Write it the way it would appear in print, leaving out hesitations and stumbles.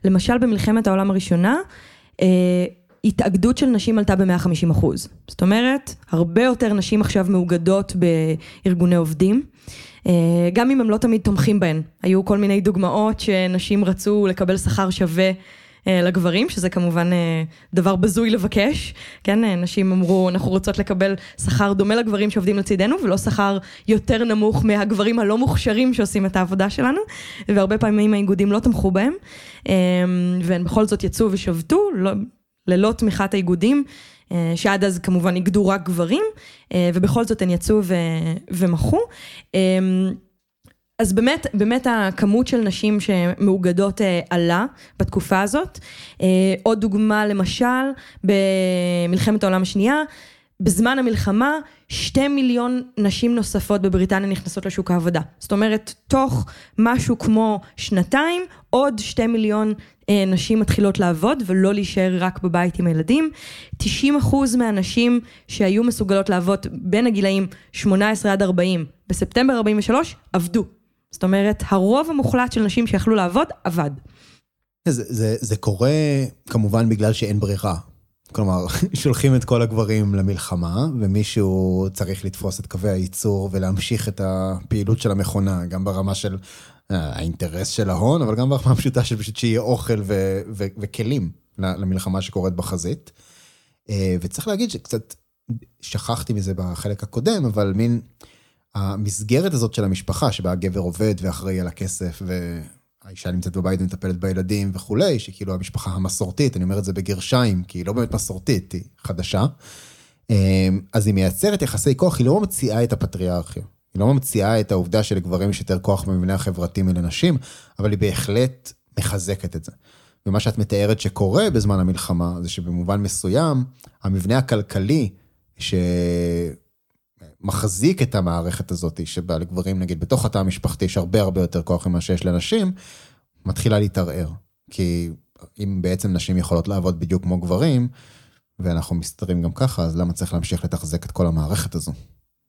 למשל במלחמת העולם הראשונה, התאגדות של נשים עלתה ב-150%. זאת אומרת, הרבה יותר נשים עכשיו מאוגדות בארגוני עובדים, גם אם הם לא תמיד תומכים בהן. היו כל מיני דוגמאות שנשים רצו לקבל שכר שווה לגברים, שזה כמובן דבר בזוי לבקש, כן, נשים אמרו, אנחנו רוצות לקבל שכר דומה לגברים שעובדים לצידנו, ולא שכר יותר נמוך מהגברים הלא מוכשרים שעושים את העבודה שלנו, והרבה פעמים האיגודים לא תמכו בהם, והן בכל זאת יצאו ושבתו, ללא תמיכת האיגודים, שעד אז כמובן איגדו רק גברים, ובכל זאת הן יצאו ומחו. אז באמת הכמות של נשים שמאוגדות עלה בתקופה הזאת. עוד דוגמה למשל, במלחמת העולם השנייה, בזמן המלחמה, 2 מיליון נשים נוספות בבריטניה נכנסות לשוק העבודה. זאת אומרת, תוך משהו כמו שנתיים, עוד 2 מיליון נשים מתחילות לעבוד, ולא להישאר רק בבית עם הילדים. 90% מהנשים שהיו מסוגלות לעבוד בין הגילאים 18 עד 40, בספטמבר 43, עבדו. זאת אומרת, הרוב המוחלט של נשים שיכלו לעבוד, עבד. זה קורה כמובן בגלל שאין ברירה. כלומר, שולחים את כל הגברים למלחמה, ומישהו צריך לתפוס את קווי הייצור ולהמשיך את הפעילות של המכונה, גם ברמה של האינטרס של ההון, אבל גם ברמה הפשוטה של פשוט שיהיה אוכל וכלים למלחמה שקורית בחזית. וצריך להגיד שקצת שכחתי מזה בחלק הקודם, אבל מין המסגרת הזאת של המשפחה, שבה הגבר עובד ואחראי על הכסף, והאישה נמצאת בבית ומטפלת בילדים וכולי, שכאילו המשפחה המסורתית, אני אומר את זה בגרשיים, כי היא לא באמת מסורתית, היא חדשה, אז היא מייצרת יחסי כוח, היא לא ממציאה את הפטריארכיה, היא לא ממציאה את העובדה שלגברים יש יותר כוח במבנה החברתי מלנשים, אבל היא בהחלט מחזקת את זה. ומה שאת מתארת שקורה בזמן המלחמה, זה שבמובן מסוים, המבנה הכלכלי שמחזיק את המערכת הזאת, שבה לגברים נגיד בתוך התא המשפחתי, יש הרבה יותר כוח ממה שיש לנשים, מתחילה להתערער. כי אם בעצם נשים יכולות לעבוד בדיוק כמו גברים, ואנחנו מסתרים גם ככה, אז למה צריך להמשיך לתחזק את כל המערכת הזו?